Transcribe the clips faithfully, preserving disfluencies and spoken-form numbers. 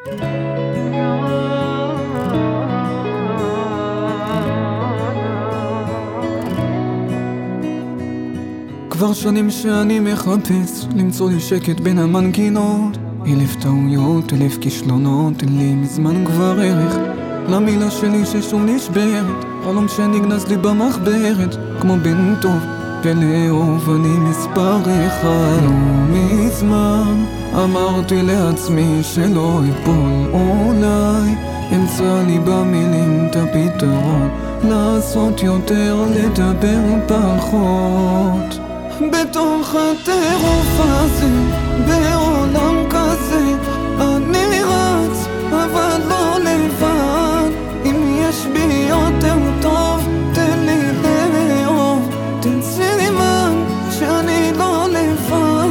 כבר שנים שאני מחפש למצוא לי שקט בין המנגינות, אלף טעויות, אלף כישלונות, אין לי מזמן כבר ערך למילה שלי ששוב נשברת, חלום שנגנז לי במחברת, כמו בן טוב ולאהוב אני מספר אחד. לא מזמן אמרתי לעצמי שלא אפול, אולי אמצא לי במילים את הפתרון, לעשות יותר, לדבר פחות. בתוך הטירוף הזה, בעולם כזה, אני רץ, אבל לא לבד. אם יש בי יותר טוב, תן לי לאהוב, תן סימן שאני לא לבד.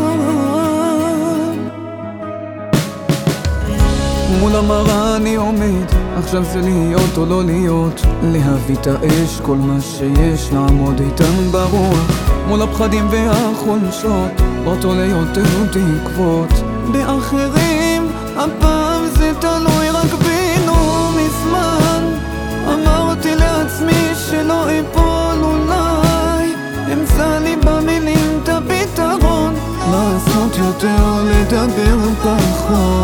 מול המראה אני עומד, עכשיו זה להיות או לא להיות, להביא את האש, כל מה שיש, לעמוד איתן ברוח מול הפחדים והחולשות, לא תולה יותר תקוות באחרים. הפעם זה תלוי רק בינו. מזמן אמרתי לעצמי שלא אפול, אולי אמצא לי במילים את הפתרון, לעשות יותר, לדבר פחות.